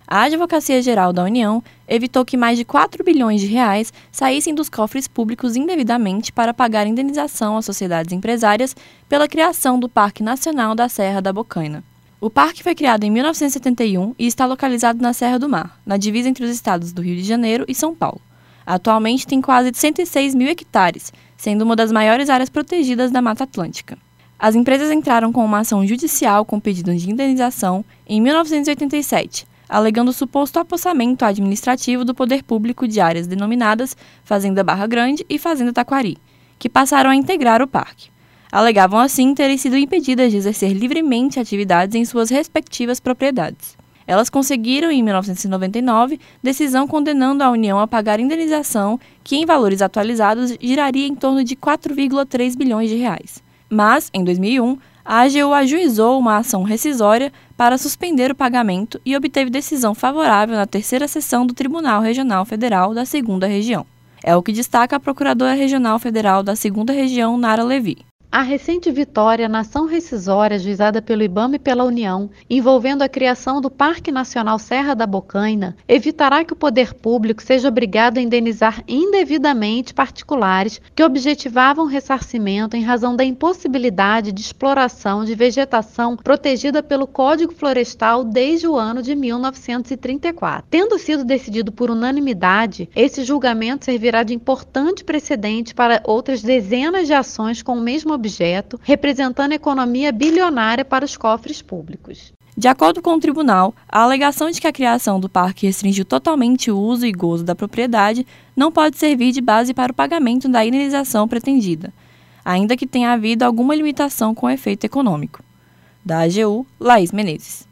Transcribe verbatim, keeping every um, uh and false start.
A Advocacia Geral da União evitou que mais de quatro bilhões de reais saíssem dos cofres públicos indevidamente para pagar indenização às sociedades empresárias pela criação do Parque Nacional da Serra da Bocaina. O parque foi criado em mil novecentos e setenta e um e está localizado na Serra do Mar, na divisa entre os estados do Rio de Janeiro e São Paulo. Atualmente tem quase cento e seis mil hectares, sendo uma das maiores áreas protegidas da Mata Atlântica. As empresas entraram com uma ação judicial com pedido de indenização em mil novecentos e oitenta e sete, alegando o suposto apossamento administrativo do poder público de áreas denominadas Fazenda Barra Grande e Fazenda Taquari, que passaram a integrar o parque. Alegavam assim terem sido impedidas de exercer livremente atividades em suas respectivas propriedades. Elas conseguiram, em mil novecentos e noventa e nove, decisão condenando a União a pagar indenização que, em valores atualizados, giraria em torno de quatro vírgula três bilhões de reais. Mas, em dois mil e um, a A G U ajuizou uma ação rescisória para suspender o pagamento e obteve decisão favorável na terceira sessão do Tribunal Regional Federal da segunda Região. É o que destaca a Procuradora Regional Federal da segunda Região, Nara Levi. A recente vitória na ação rescisória ajuizada pelo IBAMA e pela União, envolvendo a criação do Parque Nacional Serra da Bocaina, evitará que o poder público seja obrigado a indenizar indevidamente particulares que objetivavam ressarcimento em razão da impossibilidade de exploração de vegetação protegida pelo Código Florestal desde o ano de mil novecentos e trinta e quatro. Tendo sido decidido por unanimidade, esse julgamento servirá de importante precedente para outras dezenas de ações com o mesmo objeto, representando economia bilionária para os cofres públicos. De acordo com o tribunal, a alegação de que a criação do parque restringiu totalmente o uso e gozo da propriedade não pode servir de base para o pagamento da indenização pretendida, ainda que tenha havido alguma limitação com efeito econômico. Da A G U, Laís Menezes.